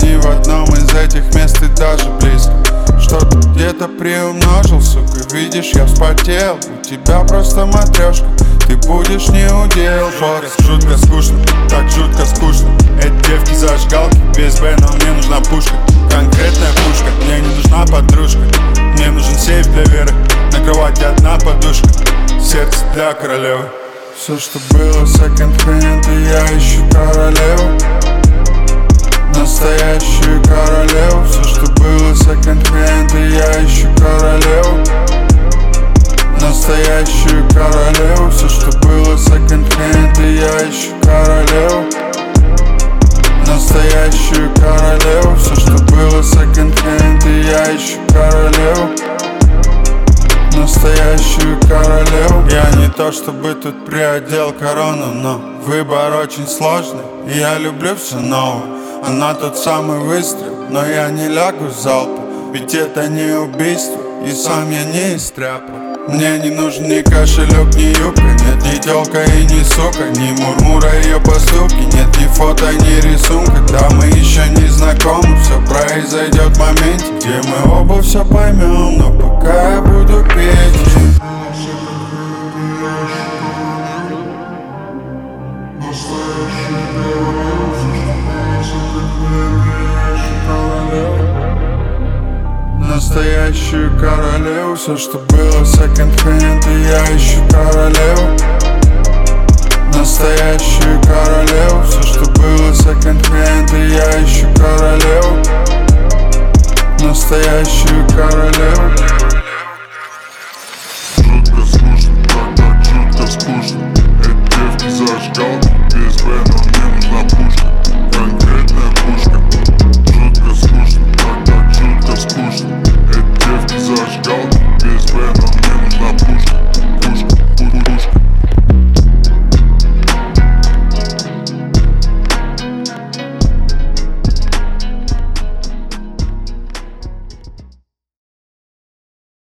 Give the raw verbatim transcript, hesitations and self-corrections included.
ни в одном из этих мест и даже близко. Что-то где-то приумножил, сука, видишь, я вспотел. У тебя просто матрешка, ты будешь не удел. Форест, жутко скучно, так жутко скучно. Эти девки зажигалки, без Б, но мне нужна пушка. Конкретная пушка, мне не нужна подружка. Мне нужен сейф для веры, на кровати одна подушка. Сердце для королевы. Все, что было секонд-хенд, и я ищу королеву. Настоящую королеву. Все, что было секонд-хенд, и я ищу королеву. Настоящую королеву. Все, что было секонд-хенд, и я ищу королеву. Настоящую королеву. Все, что было секонд-хенд, и я ищу королеву. Настоящую королеву. Я не то чтобы тут приодел корону, но выбор очень сложный, и я люблю все новое. Она тот самый выстрел, но я не лягу с залпа. Ведь это не убийство, и сам я не из тряпа. Мне не нужен ни кошелек, ни юбка. Нет ни тёлка и ни сука, ни мурмура ее поступки. Нет ни фото, ни рисунка. Да мы еще не знакомы, все произойдет в моменте, где мы оба все поймем. Но пока я буду петь. Настоящую королеву. Все, что было секонд-хенд, и я ищу королеву. Настоящую королеву. Все, что было секонд-хенд, и я ищу королеву. Настоящую королеву.